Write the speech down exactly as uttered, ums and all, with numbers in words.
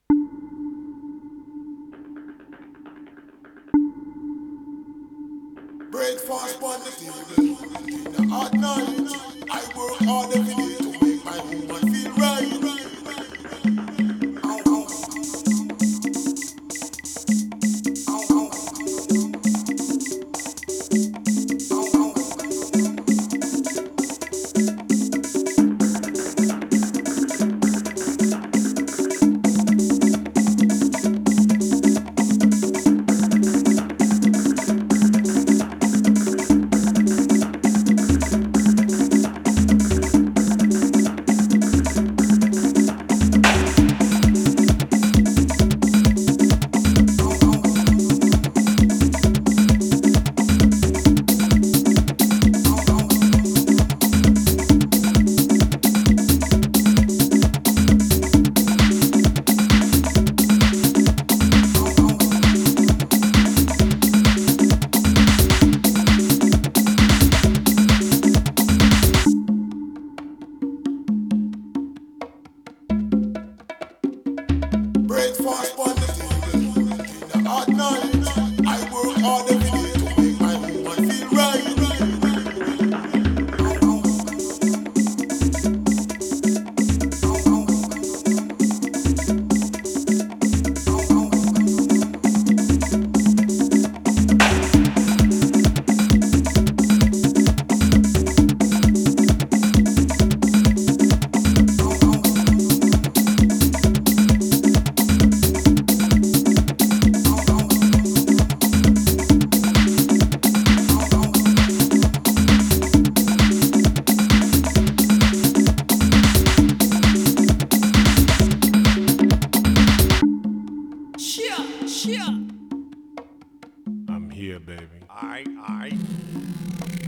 Breakfast on the table. In the hot night, I work hard every day to make my woman feel right. Ow, ow, ow, ow, ow, ow. Breakfast on the table. In the hot night, I work hard every day to make my woman feel right. Ow, ow, I'm here, baby. Alright, alright.